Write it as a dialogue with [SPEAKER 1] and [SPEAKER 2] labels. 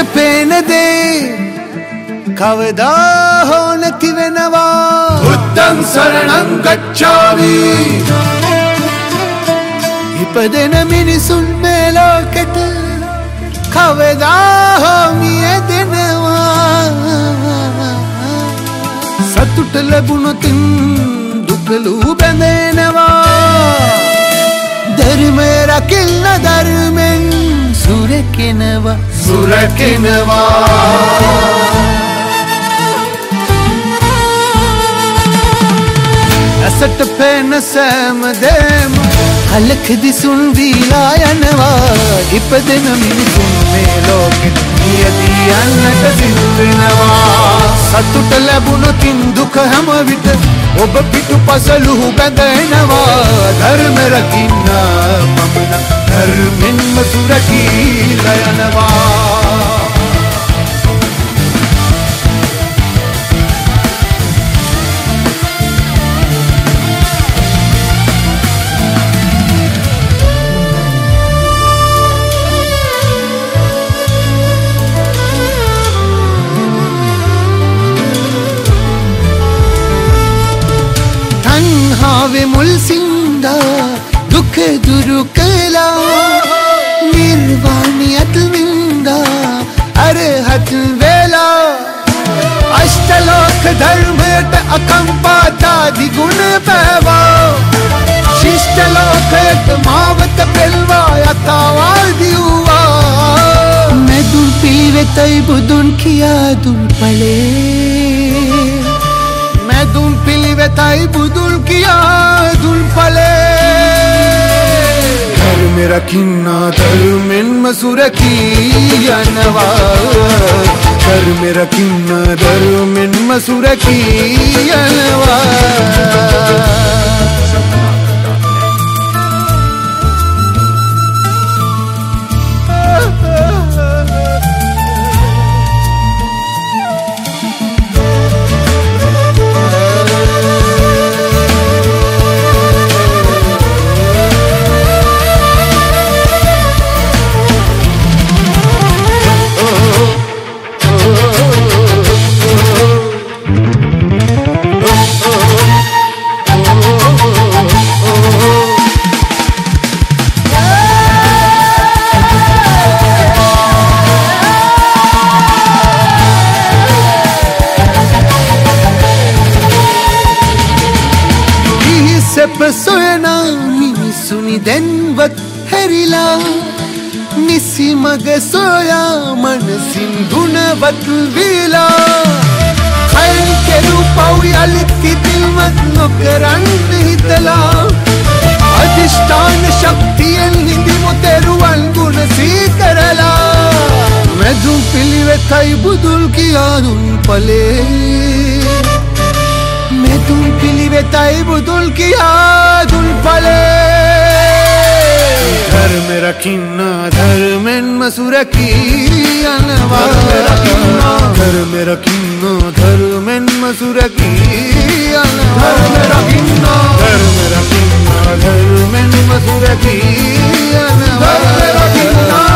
[SPEAKER 1] පේන දේ කවදා හෝ නැති වෙනවා බුද්ධං සරණං ගච්ඡාමි ඉපදෙන මිනිසුන් මේ ලෝකෙට කවදා හෝ මියදෙනවා සතුට ලැබුණොතින් දුකලු බැඳෙනවා ධර්මය රකින්න ධර්මෙන් සුරකිනවා ඇසට පේන සෑම දේම කලකදි සුන් වීලා යනවා ඉපදෙන මිනිසුන් මේ ලෝකෙට නියදී යන්නට සිදු වෙනවා සතුට ලැබුණොතින් දුක හැම විට ඔබ පිටුපසලු බැඳෙනවා ධර්ම රකින්න පමණ ධර්මෙන්ම සුරකීලා යනවා තණ්හාවේ මුල් සින්දා දුක දුරු කළා නිර්වාණියත් වින්දා අරහත් වෙලා අෂ්ටලෝක ධර්මයට අකම්පාතා දිගුණ පෑවා ශිෂ්ට ලෝකයට මාවත පෙල්වා යථාවාදී වූවා මෙදුන් පිළිවෙතයි බුදුන් කියා දුන් ඵලේ දුන් පිළිවෙතයි බුදුන් කියා දුන් ඵලේ ධර්ම රකින්න ධර්මෙන්ම සුරකී යනවා ධර්ම රකින්න ධර්මෙන්ම සුරකී යනවා සොයනා මිනිසුනි දැන්වත් හැරිලා නිසි මග සොයා මනසින් ගුණවත් වීලා කයින් කෙරු පව් යලිත් කිතිල්වත් නොකරන්න හිතලා අධිෂ්ඨාන ශක්තියෙන් හිඳිමු තෙරුවන් ගුණ සීකරලා මෙදුම් පිළිවෙතයි බුදුන් කියා දුන් ඵලේ මෙතුන් පිළිවෙතයි බුදුන් කියා දුන් ඵලේ ධර්ම රකින්න ධර්මෙන්ම සුරකී යනවා ධර්ම රකින්න ධර්මෙන්ම සුරකී යනවා ධර්ම රකින්න ධර්මෙන්ම සුරකී යනවා ධර්ම රකින්න